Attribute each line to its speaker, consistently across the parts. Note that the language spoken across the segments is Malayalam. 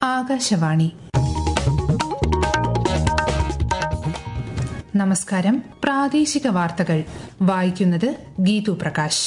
Speaker 1: ആകാശവാണി. നമസ്കാരം. പ്രാദേശിക വാർത്തകൾ വായിക്കുന്നത് ഗീതു പ്രകാശ്.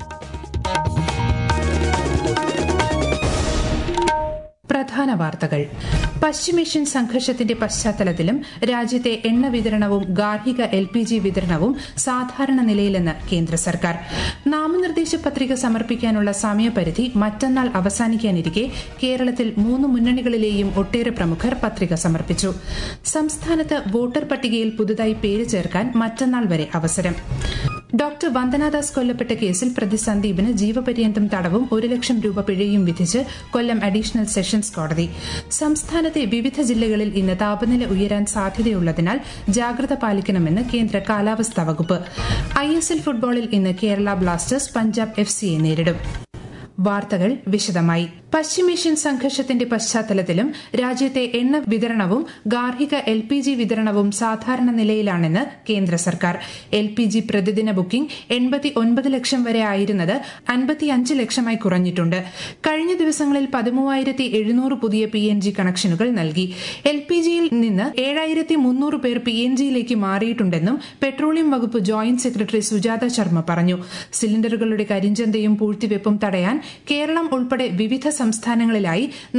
Speaker 1: പ്രധാന വാർത്തകൾ. പശ്ചിമേഷ്യൻ സംഘർഷത്തിന്റെ പശ്ചാത്തലത്തിലും രാജ്യത്തെ എണ്ണ വിതരണവും ഗാർഹിക LPG വിതരണവും സാധാരണ നിലയിലെന്ന് കേന്ദ്ര സർക്കാർ. നാമനിർദ്ദേശ പത്രിക സമർപ്പിക്കാനുള്ള സമയപരിധി മറ്റന്നാൾ അവസാനിക്കാനിരിക്കെ കേരളത്തിൽ 3 മുന്നണികളിലെയും ഒട്ടേറെ പ്രമുഖർ പത്രിക സമർപ്പിച്ചു. സംസ്ഥാനത്ത് വോട്ടർ പട്ടികയിൽ പുതുതായി പേര് ചേർക്കാൻ മറ്റന്നാൾ വരെ അവസരം. ഡോക്ടർ വന്ദനാദാസ് കൊല്ലപ്പെട്ട കേസിൽ പ്രതി സന്ദീപിന് ജീവപര്യന്തം തടവും 1 ലക്ഷം രൂപ പിഴയും വിധിച്ച് കൊല്ലം അഡീഷണൽ സെഷൻസ് കോടതി. സംസ്ഥാനത്തെ വിവിധ ജില്ലകളിൽ ഇന്ന് താപനില ഉയരാൻ സാധ്യതയുള്ളതിനാൽ ജാഗ്രത പാലിക്കണമെന്ന് കേന്ദ്ര കാലാവസ്ഥാ വകുപ്പ്. ISL ഫുട്ബോളിൽ ഇന്ന് കേരള ബ്ലാസ്റ്റേഴ്സ് പഞ്ചാബ് FCയെ നേരിടും. വാർത്തകൾ വിശദമായി. പശ്ചിമേഷ്യൻ സംഘർഷത്തിന്റെ പശ്ചാത്തലത്തിലും രാജ്യത്തെ എണ്ണ വിതരണവും ഗാർഹിക LPG വിതരണവും സാധാരണ നിലയിലാണെന്ന് കേന്ദ്ര സർക്കാർ. LPG പ്രതിദിന ബുക്കിംഗ് 89 ലക്ഷം വരെ ആയിരുന്നത് 55 ലക്ഷമായി കുറഞ്ഞിട്ടുണ്ട്. കഴിഞ്ഞ ദിവസങ്ങളിൽ 13,700 പുതിയ PNG കണക്ഷനുകൾ നൽകി. LPGയിൽ നിന്ന് 7,300 പേർ PNGയിലേക്ക് മാറിയിട്ടുണ്ടെന്നും പെട്രോളിയം വകുപ്പ് ജോയിന്റ് സെക്രട്ടറി സുജാത ശർമ്മ പറഞ്ഞു. സിലിണ്ടറുകളുടെ കരിഞ്ചന്തയും പൂഴ്ത്തിവെപ്പും തടയാൻ കേരളം ഉൾപ്പെടെ വിവിധ സംസ്ഥാനങ്ങളിലായി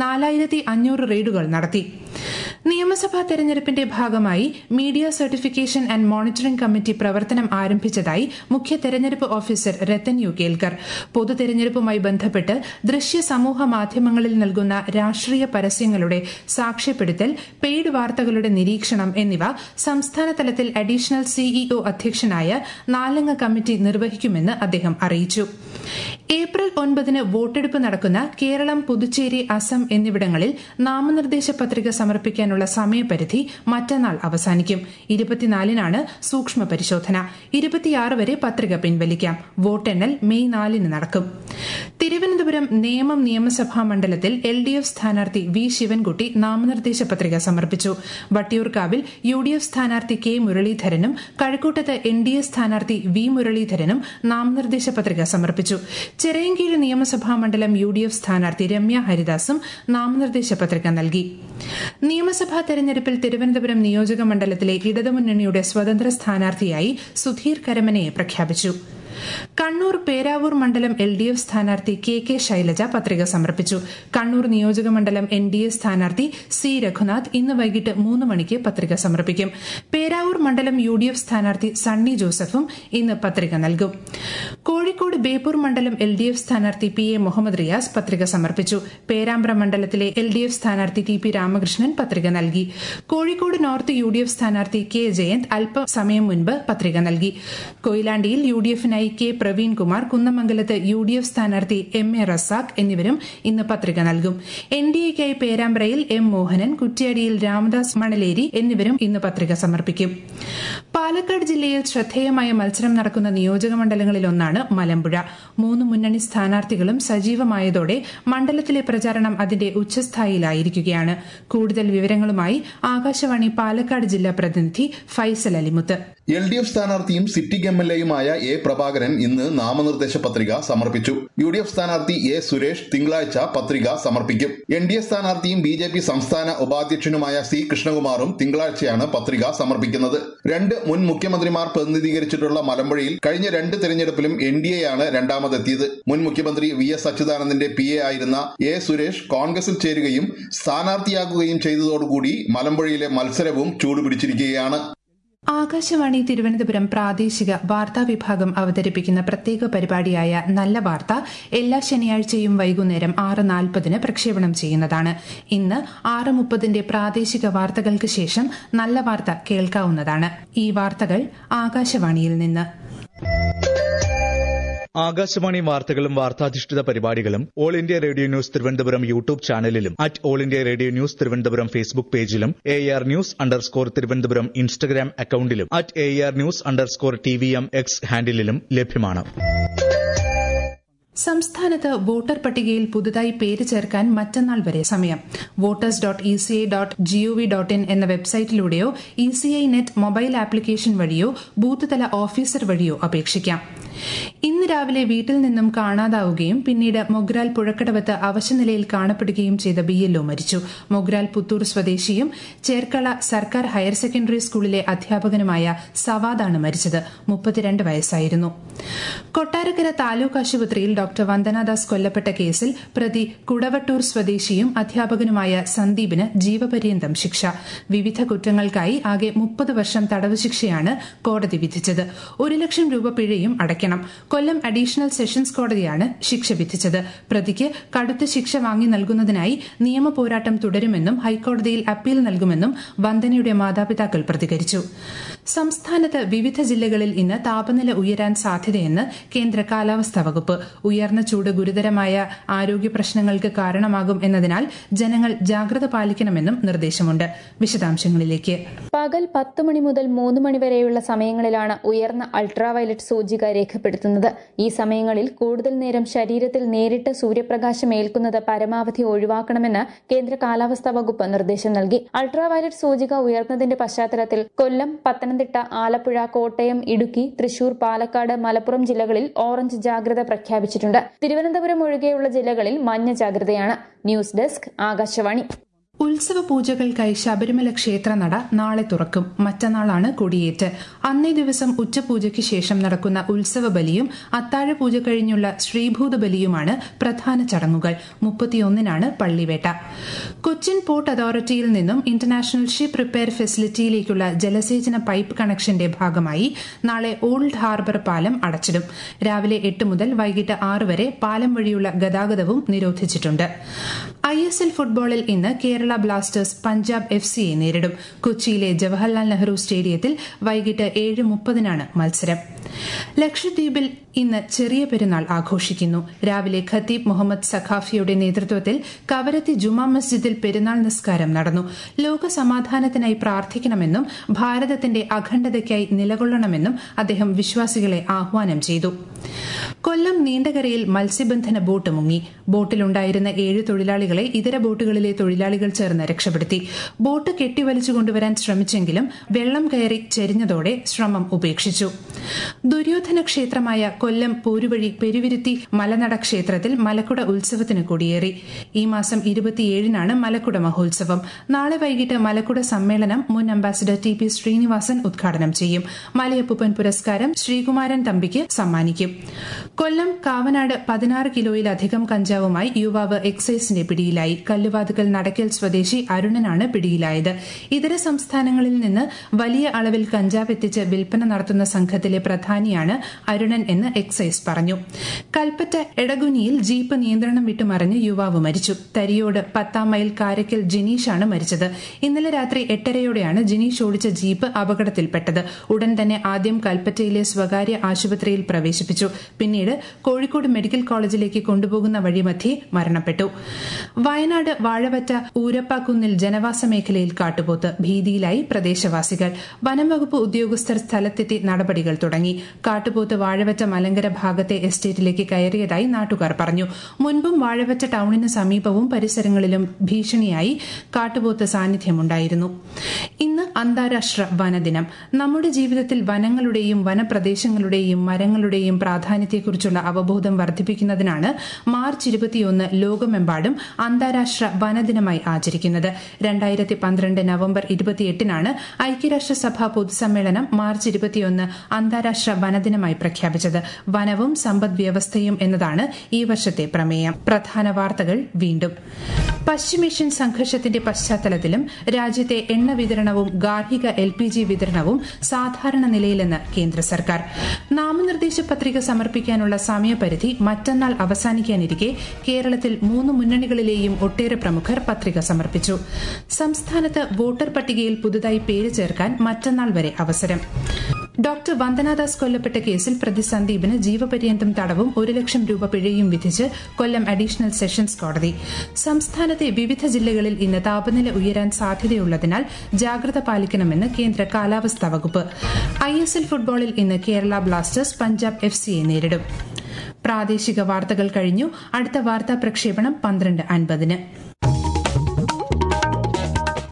Speaker 1: 4,500 റെയ്ഡുകൾ നടത്തി. നിയമസഭാ തെരഞ്ഞെടുപ്പിന്റെ ഭാഗമായി media certification and monitoring committee പ്രവർത്തനം ആരംഭിച്ചതായി മുഖ്യ തെരഞ്ഞെടുപ്പ് ഓഫീസർ രത്തൻ യു കേൽക്കർ. പൊതു തെരഞ്ഞെടുപ്പുമായി ബന്ധപ്പെട്ട് ദൃശ്യ സമൂഹ മാധ്യമങ്ങളിൽ നൽകുന്ന രാഷ്ട്രീയ പരസ്യങ്ങളുടെ സാക്ഷ്യപ്പെടുത്തൽ, പെയ്ഡ് വാർത്തകളുടെ നിരീക്ഷണം എന്നിവ സംസ്ഥാന തലത്തിൽ അഡീഷണൽ CEO അധ്യക്ഷനായ 4-അംഗ കമ്മിറ്റി നിർവഹിക്കുമെന്ന് അദ്ദേഹം അറിയിച്ചു. ഏപ്രിൽ 9 വോട്ടെടുപ്പ് നടക്കുന്ന കേരളം, പുതുച്ചേരി, അസം എന്നിവിടങ്ങളിൽ നാമനിർദ്ദേശ പത്രിക സമർപ്പിക്കാനുള്ള സമയപരിധി മറ്റന്നാൾ അവസാനിക്കും. 24-നാണ് സൂക്ഷ്മ പരിശോധന. 26 വരെ പത്രിക പിൻവലിക്കാം. വോട്ടെണ്ണൽ മെയ് 4 നടക്കും. തിരുവനന്തപുരം നേമം നിയമസഭാ മണ്ഡലത്തിൽ LDF സ്ഥാനാർത്ഥി V ശിവൻകുട്ടി നാമനിർദ്ദേശ പത്രിക സമർപ്പിച്ചു. വട്ടിയൂർക്കാവിൽ UDF സ്ഥാനാർത്ഥി K മുരളീധരനും കഴക്കൂട്ടത്ത് NDA സ്ഥാനാർത്ഥി V മുരളീധരനും നാമനിർദ്ദേശ പത്രിക സമർപ്പിച്ചു. ചിറയൻകീഴ് നിയമസഭാ മണ്ഡലം UDF സ്ഥാനാർത്ഥി രമ്യ ഹരിദാസും നാമനിർദ്ദേശ പത്രിക നൽകി. നിയമസഭാ തെരഞ്ഞെടുപ്പിൽ തിരുവനന്തപുരം നിയോജക മണ്ഡലത്തിലെ ഇടതുമുന്നണിയുടെ സ്വതന്ത്ര സ്ഥാനാർത്ഥിയായി സുധീർ കരമനയെ പ്രഖ്യാപിച്ചു. കണ്ണൂർ പേരാവൂർ മണ്ഡലം LDF സ്ഥാനാർത്ഥി KK ശൈലജ പത്രിക സമർപ്പിച്ചു. കണ്ണൂർ നിയോജക മണ്ഡലം NDA സ്ഥാനാർത്ഥി C രഘുനാഥ് ഇന്ന് വൈകിട്ട് 3 മണിക്ക് പത്രിക സമർപ്പിക്കും. പേരാവൂർ മണ്ഡലം UDF സ്ഥാനാർത്ഥി സണ്ണി ജോസഫും ഇന്ന് പത്രിക നൽകും. കോഴിക്കോട് ബേപ്പൂർ മണ്ഡലം LDF സ്ഥാനാർത്ഥി PA മുഹമ്മദ് റിയാസ് പത്രിക സമർപ്പിച്ചു. പേരാമ്പ്ര മണ്ഡലത്തിലെ LDF സ്ഥാനാർത്ഥി TP രാമകൃഷ്ണൻ പത്രിക നൽകി. കോഴിക്കോട് നോർത്ത് UDF സ്ഥാനാർത്ഥി K ജയന്ത് അല്പസമയം മുൻപ് പത്രിക നൽകി. കൊയിലാണ്ടിയിൽ UDFനായി K പ്രവീൺകുമാർ, കുന്നമംഗലത്ത് UDF സ്ഥാനാർത്ഥി MA റസാഖ് എന്നിവരും ഇന്ന് പത്രിക നൽകും. NDAയ്ക്കായി പേരാമ്പ്രയിൽ M മോഹനൻ, കുറ്റ്യാടിയിൽ രാമദാസ് മണലേരി എന്നിവരും ഇന്ന് പത്രിക സമർപ്പിക്കും. പാലക്കാട് ജില്ലയിൽ ശ്രദ്ധേയമായ മത്സരം നടക്കുന്ന നിയോജക മണ്ഡലങ്ങളിലൊന്നാണ് മലമ്പുഴ. 3 മുന്നണി സ്ഥാനാർത്ഥികളും സജീവമായതോടെ മണ്ഡലത്തിലെ പ്രചാരണം അതിന്റെ ഉച്ചസ്ഥായിലായിരിക്കുകയാണ്. കൂടുതൽ വിവരങ്ങളുമായി ആകാശവാണി പാലക്കാട് ജില്ലാ പ്രതിനിധി ഫൈസൽ അലിമുത്ത്.
Speaker 2: LDF സ്ഥാനാർത്ഥിയും സിറ്റിംഗ് MLAയുമായ A പ്രഭാകരൻ ഇന്ന് നാമനിർദ്ദേശ പത്രിക സമർപ്പിച്ചു. UDF സ്ഥാനാർത്ഥി A സുരേഷ് തിങ്കളാഴ്ച പത്രിക സമർപ്പിക്കും. NDA സ്ഥാനാർത്ഥിയും BJP സംസ്ഥാന ഉപാധ്യക്ഷനുമായ C കൃഷ്ണകുമാറും തിങ്കളാഴ്ചയാണ് പത്രിക സമർപ്പിക്കുന്നത്. 2 മുൻ മുഖ്യമന്ത്രിമാർ പ്രതിനിധീകരിച്ചിട്ടുള്ള മലമ്പുഴയിൽ കഴിഞ്ഞ 2 തെരഞ്ഞെടുപ്പിലും NDAയാണ് രണ്ടാമതെത്തിയത്. മുൻ മുഖ്യമന്ത്രി VS അച്യുതാനന്ദന്റെ PA ആയിരുന്ന A സുരേഷ് കോൺഗ്രസിൽ ചേരുകയും സ്ഥാനാർത്ഥിയാകുകയും ചെയ്തതോടുകൂടി മലമ്പുഴയിലെ മത്സരവും ചൂടുപിടിച്ചിരിക്കുകയാണ്.
Speaker 1: ആകാശവാണി തിരുവനന്തപുരം പ്രാദേശിക വാർത്താ വിഭാഗം അവതരിപ്പിക്കുന്ന പ്രത്യേക പരിപാടിയായ നല്ല വാർത്ത എല്ലാ ശനിയാഴ്ചയും വൈകുന്നേരം 6:40 പ്രക്ഷേപണം ചെയ്യുന്നതാണ്. ഇന്ന് 6:30 പ്രാദേശിക വാർത്തകൾക്ക് ശേഷം നല്ല വാർത്ത കേൾക്കാവുന്നതാണ്. ഈ വാർത്തകൾ ആകാശവാണിയിൽ നിന്ന്.
Speaker 3: ആകാശവാണി വാർത്തകളും വാർത്താധിഷ്ഠിത പരിപാടികളും all India radio news Thiruvananthapuram YouTube ചാനലിലും all India radio news Thiruvananthapuram Facebook പേജിലും AR News_ തിരുവനന്തപുരം ഇൻസ്റ്റഗ്രാം അക്കൌണ്ടിലും AR News_TVM X ഹാൻഡിലും ലഭ്യമാണ്.
Speaker 1: സംസ്ഥാനത്ത് വോട്ടർ പട്ടികയിൽ പുതുതായി പേര് ചേർക്കാൻ മറ്റന്നാൾ വരെ സമയം. voters.eci.gov.in എന്ന വെബ്സൈറ്റിലൂടെയോ ECI നെറ്റ് മൊബൈൽ ആപ്ലിക്കേഷൻ വഴിയോ ബൂത്ത് തല ഓഫീസർ വഴിയോ അപേക്ഷിക്കാം. ഇന്ന് രാവിലെ വീട്ടിൽ നിന്നും കാണാതാവുകയും പിന്നീട് മൊഗ്രാൽ പുഴക്കടവത്ത് അവശനിലയിൽ കാണപ്പെടുകയും ചെയ്ത BLO മരിച്ചു. മൊഗ്രാൽ പുത്തൂർ സ്വദേശിയും ചേർക്കള സർക്കാർ ഹയർ സെക്കൻഡറി സ്കൂളിലെ അധ്യാപകനുമായ സവാദാണ് മരിച്ചത്. 32 വയസ്സായിരുന്നു. കൊട്ടാരക്കര താലൂക്ക് ആശുപത്രിയിൽ ഡോക്ടർ വന്ദനാദാസ് കൊല്ലപ്പെട്ട കേസിൽ പ്രതി കുടവട്ടൂർ സ്വദേശിയും അധ്യാപകനുമായ സന്ദീപിന് ജീവപര്യന്തം ശിക്ഷ. വിവിധ കുറ്റങ്ങൾക്കായി ആകെ 30 വർഷം തടവ് ശിക്ഷയാണ് കോടതി വിധിച്ചത്. 1 ലക്ഷം രൂപ പിഴയും അടയ്ക്കണം. കൊല്ലം അഡീഷണൽ സെഷൻസ് കോടതിയാണ് ശിക്ഷ വിധിച്ചത്. പ്രതിക്ക് കടുത്ത ശിക്ഷ വാങ്ങി നൽകുന്നതിനായി നിയമ പോരാട്ടം തുടരുമെന്നും ഹൈക്കോടതിയിൽ അപ്പീൽ നൽകുമെന്നും വന്ദനയുടെ മാതാപിതാക്കൾ പ്രതികരിച്ചു. സംസ്ഥാനത്ത് വിവിധ ജില്ലകളിൽ ഇന്ന് താപനില ഉയരാൻ സാധ്യതയെന്ന് കേന്ദ്ര കാലാവസ്ഥാ വകുപ്പ്. ഉയർന്ന ചൂട് ഗുരുതരമായ ആരോഗ്യ പ്രശ്നങ്ങൾക്ക് കാരണമാകും എന്നതിനാൽ ജനങ്ങൾ ജാഗ്രത പാലിക്കണമെന്നും നിർദ്ദേശമുണ്ട്. വിശദാംശങ്ങളിലേക്ക്.
Speaker 4: പകൽ 10 മണി മുതൽ 3 മണി വരെയുള്ള സമയങ്ങളിലാണ് ഉയർന്ന അൾട്രാവയലറ്റ് സൂചിക രേഖപ്പെടുത്തുന്നത്. ഈ സമയങ്ങളിൽ കൂടുതൽ നേരം ശരീരത്തിൽ നേരിട്ട് സൂര്യപ്രകാശം ഏൽക്കുന്നത് പരമാവധി ഒഴിവാക്കണമെന്ന് കേന്ദ്ര കാലാവസ്ഥാ വകുപ്പ് നിർദ്ദേശം നൽകി. അൾട്രാവയലറ്റ് സൂചിക ഉയർന്നതിന്റെ പശ്ചാത്തലത്തിൽ കൊല്ലം, പത്തനംതിട്ട, ആലപ്പുഴ, കോട്ടയം, ഇടുക്കി, തൃശൂർ, പാലക്കാട്, മലപ്പുറം ജില്ലകളിൽ ഓറഞ്ച് ജാഗ്രത പ്രഖ്യാപിച്ചിട്ടുണ്ട്. തിരുവനന്തപുരം ഒഴികെയുള്ള ജില്ലകളിൽ മഞ്ഞ ജാഗ്രതയാണ്. News desk, Akashvani.
Speaker 1: ഉത്സവ പൂജകൾക്കായി ശബരിമല ക്ഷേത്രനട നാളെ തുറക്കും. മറ്റന്നാളാണ് കൊടിയേറ്റ്. അന്നേ ദിവസം ഉച്ചപൂജയ്ക്ക് ശേഷം നടക്കുന്ന ഉത്സവ ബലിയും അത്താഴ പൂജ കഴിഞ്ഞുള്ള ശ്രീഭൂത ബലിയുമാണ് പ്രധാന ചടങ്ങുകൾ. 31-നാണ് പള്ളിവേട്ട. കൊച്ചിൻ പോർട്ട് അതോറിറ്റിയിൽ നിന്നും ഇന്റർനാഷണൽ ഷിപ്പ് റിപ്പയർ ഫെസിലിറ്റിയിലേക്കുള്ള ജലസേചന പൈപ്പ് കണക്ഷന്റെ ഭാഗമായി നാളെ ഓൾഡ് ഹാർബർ പാലം അടച്ചിടും. രാവിലെ 8 മുതൽ വൈകിട്ട് 6 വരെ പാലം വഴിയുള്ള ഗതാഗതവും നിരോധിച്ചിട്ടുണ്ട്. ISL ഫുട്ബോളിൽ ഇന്ന് കേരള ബ്ലാസ്റ്റേഴ്സ് പഞ്ചാബ് FCയെ നേരിടും. കൊച്ചിയിലെ ജവഹർലാൽ നെഹ്റു സ്റ്റേഡിയത്തിൽ വൈകിട്ട് 7:30-നാണ് മത്സരം. ലക്ഷദ്വീപിൽ ഇന്ന് ചെറിയ പെരുന്നാൾ ആഘോഷിക്കുന്നു. രാവിലെ ഖത്തീബ് മുഹമ്മദ് സഖാഫിയുടെ നേതൃത്വത്തിൽ കവരത്തി ജുമാ മസ്ജിദിൽ പെരുന്നാൾ നിസ്കാരം നടന്നു. ലോക സമാധാനത്തിനായി പ്രാർത്ഥിക്കണമെന്നും ഭാരതത്തിന്റെ അഖണ്ഡതയ്ക്കായി നിലകൊള്ളണമെന്നും അദ്ദേഹം വിശ്വാസികളെ ആഹ്വാനം ചെയ്തു. കൊല്ലം നീണ്ടകരയിൽ മത്സ്യബന്ധന ബോട്ട് മുങ്ങി. ബോട്ടിലുണ്ടായിരുന്ന 7 തൊഴിലാളികളെ ഇതര ബോട്ടുകളിലെ തൊഴിലാളികൾ ചേർന്ന് രക്ഷപ്പെടുത്തി. ബോട്ട് കെട്ടിവലിച്ചു കൊണ്ടുവരാൻ ശ്രമിച്ചെങ്കിലും വെള്ളം കയറി ചെരിഞ്ഞതോടെ ശ്രമം ഉപേക്ഷിച്ചു. ദുര്യോധന ക്ഷേത്രമായ കൊല്ലം പോരുവഴി പെരുവിരുത്തി മലനട ക്ഷേത്രത്തിൽ മലക്കുട ഉത്സവത്തിന് കൊടിയേറി. ഈ മാസം 27-നാണ് മലക്കുട മഹോത്സവം. നാളെ വൈകിട്ട് മലക്കുട സമ്മേളനം മുൻ അംബാസിഡർ TP ശ്രീനിവാസൻ ഉദ്ഘാടനം ചെയ്യും. മലയപ്പൂപ്പൻ പുരസ്കാരം ശ്രീകുമാരൻ തമ്പിക്ക് സമ്മാനിക്കും. കൊല്ലം കാവനാട് 16 കിലോയിലധികം കഞ്ചാവുമായി യുവാവ് എക്സൈസിന്റെ പിടിയിലായി. കല്ലുവാതുക്കൽ നടക്കൽ സ്വദേശി അരുണനാണ് പിടിയിലായത്. ഇതര സംസ്ഥാനങ്ങളിൽ നിന്ന് വലിയ അളവിൽ കഞ്ചാവ് എത്തിച്ച് വിൽപ്പന നടത്തുന്ന സംഘത്തിലെ പ്രധാനിയാണ് അരുണൻ എന്ന് എക്സൈസ് പറഞ്ഞു. കൽപ്പറ്റ എടഗുനിയിൽ ജീപ്പ് നിയന്ത്രണം വിട്ടുമറിഞ്ഞ് യുവാവ് മരിച്ചു. തരിയോട് 10-ാം മൈൽ കാരക്കൽ ജിനീഷാണ് മരിച്ചത്. ഇന്നലെ രാത്രി 8:30-യോടെയാണ് ജിനീഷ് ഓടിച്ച ജീപ്പ് അപകടത്തിൽപ്പെട്ടത്. ഉടൻ തന്നെ ആദ്യം കൽപ്പറ്റയിലെ സ്വകാര്യ ആശുപത്രിയിൽ പ്രവേശിപ്പിച്ചു. പിന്നീട് കോഴിക്കോട് മെഡിക്കൽ കോളേജിലേക്ക് കൊണ്ടുപോകുന്ന വഴിമധ്യേ മരണപ്പെട്ടു. വയനാട് വാഴവറ്റ ഊരപ്പാക്കുന്നിൽ ജനവാസ മേഖലയിൽ കാട്ടുപോത്ത്. ഭീതിയിലായി പ്രദേശവാസികൾ. വനം വകുപ്പ് ഉദ്യോഗസ്ഥർ സ്ഥലത്തെത്തി നടപടികൾ തുടങ്ങി. കാട്ടുപോത്ത് വാഴവറ്റ മലങ്കര ഭാഗത്തെ എസ്റ്റേറ്റിലേക്ക് കയറിയതായി നാട്ടുകാർ പറഞ്ഞു. മുൻപും വാഴവറ്റ ടൌണിന് സമീപവും പരിസരങ്ങളിലും ഭീഷണിയായി കാട്ടുപോത്ത് സാന്നിധ്യമുണ്ടായിരുന്നു. ഇന്ന് അന്താരാഷ്ട്ര വനദിനം. നമ്മുടെ ജീവിതത്തിൽ വനങ്ങളുടെയും വനപ്രദേശങ്ങളുടെയും മരങ്ങളുടെയും പ്രാധാന്യത്തെക്കുറിച്ചുള്ള അവബോധം വർദ്ധിപ്പിക്കുന്നതിനാണ് മാർച്ച് 21 ലോകമെമ്പാടും അന്താരാഷ്ട്ര വനദിനമായി ആചരിക്കുന്നത്. 2012 നവംബർ 28-നാണ് ഐക്യരാഷ്ട്രസഭ പൊതുസമ്മേളനം മാർച്ച് 21 അന്താരാഷ്ട്ര വനദിനമായി പ്രഖ്യാപിച്ചത്. വനവും സമ്പദ് വ്യവസ്ഥയും എന്നതാണ് ഈ വർഷത്തെ പ്രമേയം. പ്രധാന വാർത്തകൾ വീണ്ടും. പശ്ചിമേഷ്യൻ സംഘർഷത്തിന്റെ പശ്ചാത്തലത്തിലും രാജ്യത്തെ എണ്ണ വിതരണവും ഗാർഹിക LPG വിതരണവും സാധാരണ നിലയിലെന്ന് കേന്ദ്ര സർക്കാർ. നാമനിർദ്ദേശ പത്രിക സമർപ്പിക്കാനുള്ള സമയപരിധി മറ്റന്നാൾ അവസാനിക്കാനിരിക്കെ കേരളത്തിൽ 3 മുന്നണികളിലെയും ഒട്ടേറെ പ്രമുഖർ പത്രിക സമർപ്പിച്ചു. സംസ്ഥാനത്ത് വോട്ടർ പട്ടികയിൽ പുതുതായി പേര് ചേർക്കാൻ മറ്റന്നാൾ വരെ അവസരം. ഡോക്ടർ വന്ദനാദാസ് കൊല്ലപ്പെട്ട കേസിൽ പ്രതി സന്ദീപിന് ജീവപര്യന്തം തടവും 1 ലക്ഷം രൂപ പിഴയും വിധിച്ച് കൊല്ലം അഡീഷണൽ സെഷൻസ് കോടതി. സംസ്ഥാനത്തെ വിവിധ ജില്ലകളിൽ ഇന്ന് താപനില ഉയരാൻ സാധ്യതയുള്ളതിനാൽ ജാഗ്രത പാലിക്കണമെന്ന് കേന്ദ്ര കാലാവസ്ഥാ വകുപ്പ്. ISL ഫുട്ബോളിൽ ഇന്ന് കേരള ബ്ലാസ്റ്റേഴ്സ് പഞ്ചാബ് FCയെ നേരിടും. പ്രാദേശിക വാർത്തകൾ കഴിഞ്ഞു. അടുത്ത വാർത്താ പ്രക്ഷേപണം 12:50.